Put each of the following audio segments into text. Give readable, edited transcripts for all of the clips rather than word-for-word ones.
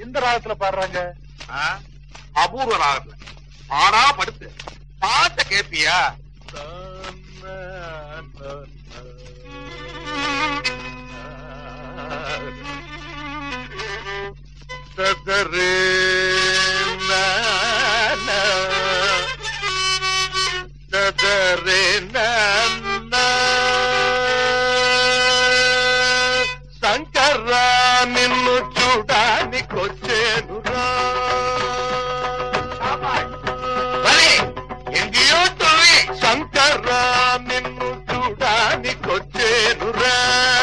இந்த ராகத்துல பாடுறாங்க? அபூர்வ ராகத்துல. ஆனா படுத்து பாட்ட கேப்பியா? சதரே சதரே శంకర్రా నిన్ను చూడానికొచ్చేనురా. எங்கேயோ தோழி. శంకర్రా నిన్ను చూడానికొచ్చేనురా.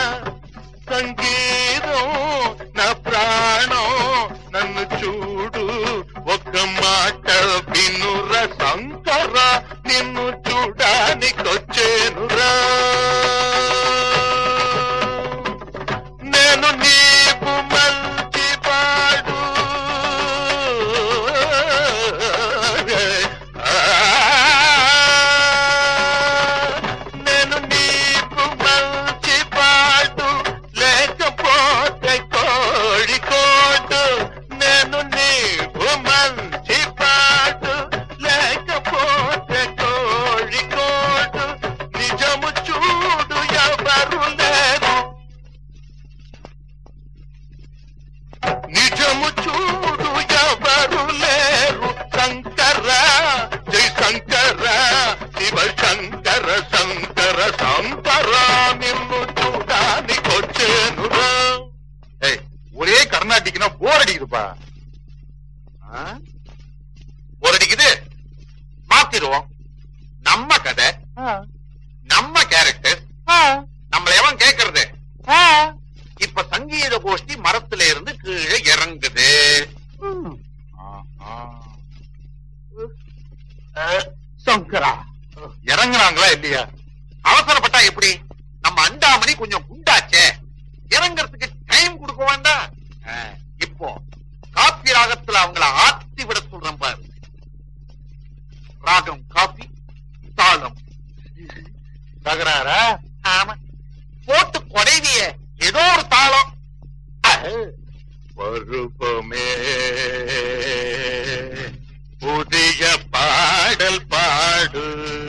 సంగీతం నా ప్రాణం నన్ను చూడు ఒక్క మాట వినురా. శంకర్రా నిన్ను చూడానికొచ్చేనురా. నేను నీకు మంచి పాడు నేను నీకు మంచి పాడు లేకపోతే కోడికోడు. నేను నీకు మంచి పాడు లేకపోతే కోడికోడు. నిజము చూడు ఎవరు లేరు. నిజము చూడు ఎవరు లేరు. శంకర జై శంకర శివ శంకర శంకర శంకర నిన్ను చూడానికొచ్చేనురా. ஒரே கர்நாடிக்னா போர் அடிக்குதுப்பா. போர் அடிக்குது, மாத்திருவோம். நம்ம கதை, நம்ம கேரக்டர், நம்மள எவன் கேக்குறது? இப்ப சங்கீத கோஷ்டி மரத்துல இருந்து கீழே இறங்குது. சங்கரா இறங்குறாங்களா இல்லையா? அவசரப்பட்டா எப்படி? நம்ம அண்டாமணி கொஞ்சம் குண்டாச்சே, இறங்கறதுக்கு டைம் கொடுக்க வேண்டாம். இப்போ காப்பி ராகத்துல அவங்கள ஆத்தி விட சொல்றேன் பாரு. ராகம் காப்பி, தாளம் தகராறா? ஆமா, போட்டு கொடைவிய ஏதோ ஒரு தாளம். பருவமே புதிய பாடல் பாடு.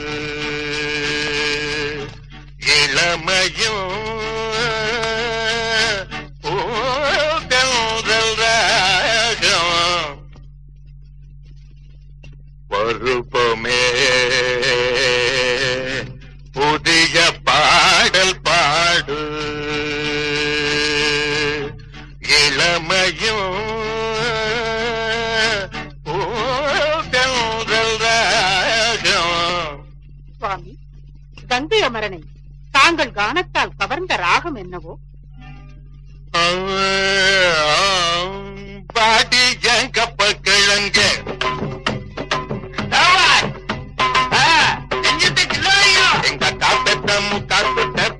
இளமையும் பூந்தென்றல் ராகம். பருவமே புதிய பாடல் பாடு. இளமையும் பூந்தென்றல் ராகம். சுவாமி, கங்கை அமரனை தாங்கள் கானத்தால் கவர்ந்த ராகம் என்னவோ? பாடி எங்கப்ப கிழங்க எங்க காத்த காத்து